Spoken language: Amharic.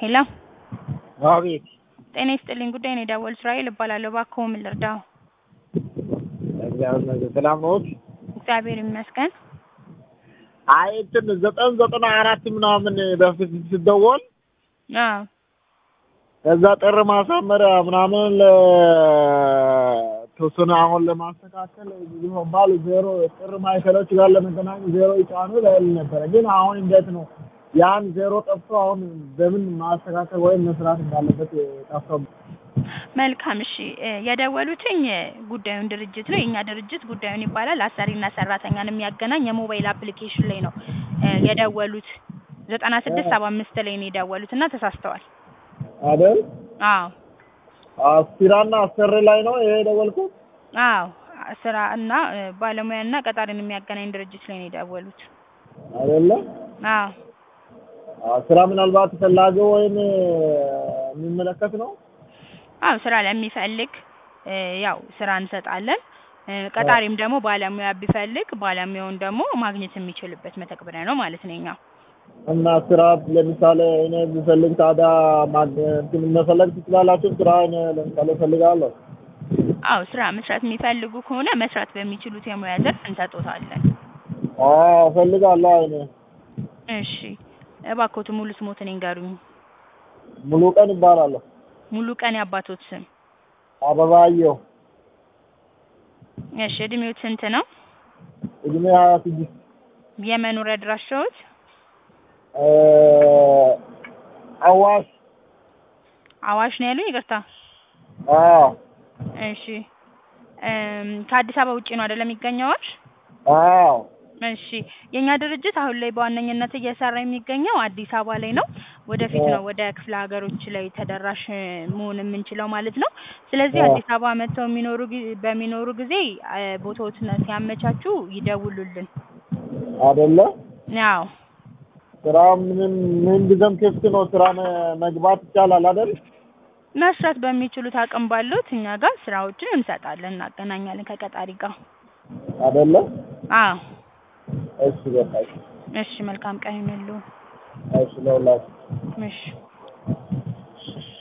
ሄሎ አቤት ጤና ይስጥልኝ ጉዳይ ነው የደወሉት እስራኤል እባላለሁ እባክዎ ምን ልርዳዎ? ሰላም ነዎት? እግዚአብሔር ይመስገን። አይ እንትን 994 ምናምን በፊት ሲደወል አዎ ከዛ ጥር ማሳመሪያ ምናምን ለተወሰነ አሁን ለማስተካከል ይሆናል ዜሮ ጥር ማዕከሎች ጋር ለመገናኘት ዜሮ ይጫኑ ላይ ነበር። ግን አሁን እንዴት ነው ያን ዜሮ ጠፍቶ አሁን በምን ማስተካከል ወይም መስራት እንዳለበት ጠፍቶ። መልካም እሺ የደወሉትኝ ጉዳዩን ድርጅት ነው የኛ ድርጅት ጉዳዩን ይባላል አሰሪና ሰራተኛን የሚያገናኝ የሞባይል አፕሊኬሽን ላይ ነው የደወሉት 9675 ላይ ነው የደወሉትና ተሳስተዋል አይደል? አዎ ስራና አሰሪ ላይ ነው ይሄ የደወልኩት? አዎ ስራና ባለሙያና ቀጣሪን የሚያገናኝ ድርጅት ላይ ነው የደወሉት አይደለ? አዎ ስራ ምናልባት ፈላጊው ወይም የሚመለከት ነው? አዎ ስራ ለሚፈልግ ያው ስራ እንሰጣለን ቀጣሪም ደግሞ ባለሙያ ቢፈልግ ባለሙያውን ደግሞ ማግኘት የሚችልበት መተግበሪያ ነው ማለት ነው የኛ እና ስራ ለምሳሌ እኔ ብፈልግ ታዲያ እንትን መፈለግ ትችላላችሁ? ስራ እኔ ለምሳሌ እፈልጋለሁ። አዎ ስራ መስራት የሚፈልጉ ከሆነ መስራት በሚችሉት የሙያ ዘርፍ እንሰጥዎታለን። እፈልጋለሁ እኔ። እሺ እባክዎት ሙሉ ስሞትን ይንገሩኝ? ሙሉ ቀን ይባላል። ሙሉ ቀን ያባቶት ስም? አበባየሁ። እሺ እድሜዎት ስንት ነው? እድሜ 26። የመኖሪያ አድራሻዎት? አዋሽ። አዋሽ ነው ያሉኝ? ይቅርታ። አዎ። እሺ ከአዲስ አበባ ውጪ ነው አይደል የሚገኘው አዋሽ? አዎ። እሺ የኛ ድርጅት አሁን ላይ በዋነኝነት እየሰራ የሚገኘው አዲስ አበባ ላይ ነው። ወደፊት ነው ወደ ክፍለ ሀገሮች ላይ ተደራሽ መሆን የምንችለው ማለት ነው። ስለዚህ አዲስ አበባ መጥተው በሚኖሩ ጊዜ ቦታዎችን ሲያመቻቹ ይደውሉልን። አይደለ? አዎ ስራ ምን ጊዜም ክፍት ነው። ስራ መግባት ይቻላል አይደል? መስራት በሚችሉት አቅም ባሉት እኛ ጋር ስራዎችን እንሰጣለን እናገናኛለን ከቀጣሪ ጋር አይደለ? አዎ እሺ በቃ እሺ መልካም ቀን ይሁንልዎ። እሺ ለሁላችሁ። እሺ